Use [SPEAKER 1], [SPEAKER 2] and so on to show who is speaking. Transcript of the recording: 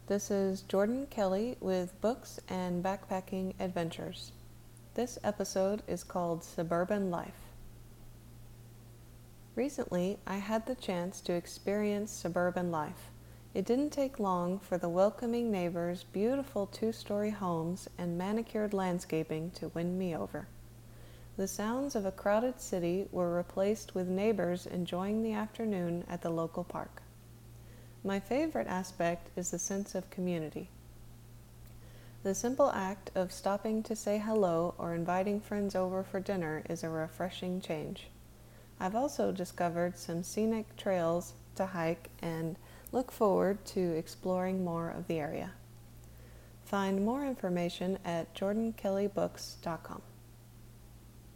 [SPEAKER 1] This is Jordan Kelly with Books and Backpacking Adventures. This episode is called Suburban Life. Recently, I had the chance to experience suburban life. It didn't take long for the welcoming neighbors, beautiful two-story homes, and manicured landscaping to win me over. The sounds of a crowded city were replaced with neighbors enjoying the afternoon at the local park. My favorite aspect is the sense of community. The simple act of stopping to say hello or inviting friends over for dinner is a refreshing change. I've also discovered some scenic trails to hike and look forward to exploring more of the area. Find more information at jordankellybooks.com.